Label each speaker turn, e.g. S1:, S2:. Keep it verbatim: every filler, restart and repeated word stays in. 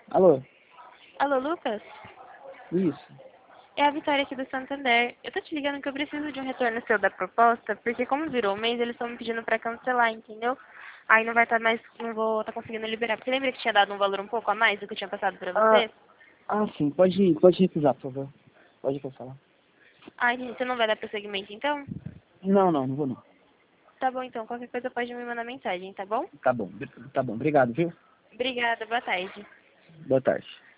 S1: Alô?
S2: Alô, Lucas?
S1: Isso.
S2: É a Vitória aqui do Santander. Eu tô te ligando que eu preciso de um retorno seu da proposta, porque como virou o mês, eles estão me pedindo pra cancelar, entendeu? Aí não vai estar mais, não vou estar conseguindo liberar. Porque lembra que tinha dado um valor um pouco a mais do que eu tinha passado pra
S1: Ah,
S2: você?
S1: ah sim. Pode, pode recusar, por favor. Pode cancelar.
S2: Ai, gente, você não vai dar prosseguimento então?
S1: Não, não, não vou não.
S2: Tá bom então, qualquer coisa pode me mandar mensagem, tá bom?
S1: Tá bom, tá bom. Obrigado, viu?
S2: Obrigada, boa tarde.
S1: Boa tarde.